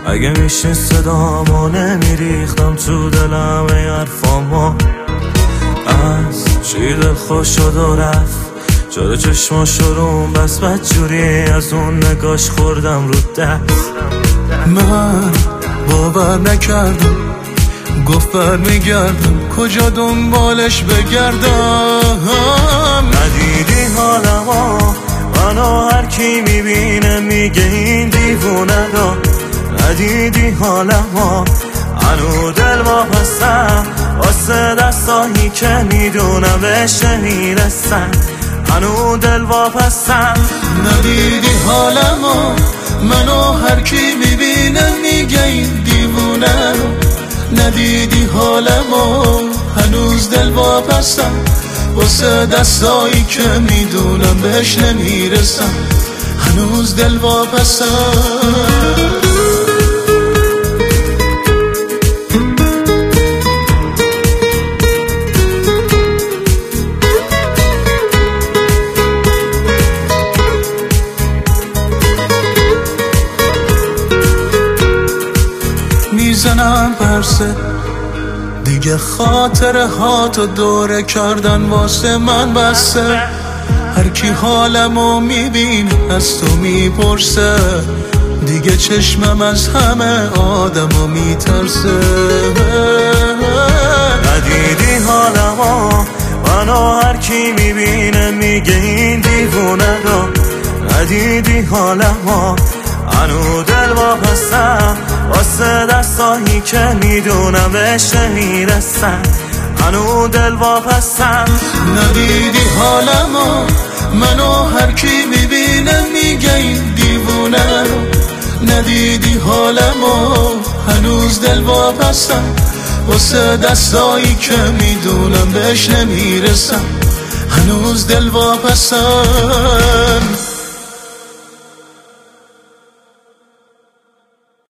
اگه میشه صدامو نمیریختم تو دلم ای حرفامو. از چی دل خوش شد و رفت، جلو چشماشو روم بس بدجوری از اون نگاش خوردم رو دست. من باور نکردم، گفت برمیگردم، کجا دنبالش بگردم. ندیدی حالمو، منو هر کی میبینه میگه این دیوونه دا. ندیدی حالمو، هنو دل واپسم واسه دستایی که میدونم بهش نمیرسم. هنو دل واپسم. ندیدی حالمو، منو هر کی میبینه میگه این دیوونه رو. ندیدی حالمو، هنوز دل واپسم واسه دستایی که میدونم بهش نمیرسم. هنوز دل واپسم. میزنم پرسه دیگه، خاطره ها تو دوره کردن واسه من بسه. هر کی حالمو میبینه از تو میپرسه، دیگه چشمم از همه آدمو میترسه. ندیدی حالمو، منو هر کی میبینه میگه این دیوونه دا. ندیدی حالمو، هنو دل واپسم واسه دستایی که میدونم بهش نمیرسم. هنو دل واپسم. ندیدی حالمو، منو هر کی میبینه میگه این دیوونه رو. ندیدی حالمو، هنوز دل واپسم واسه دستایی که میدونم بهش نمیرسم. هنوز دل واپسم.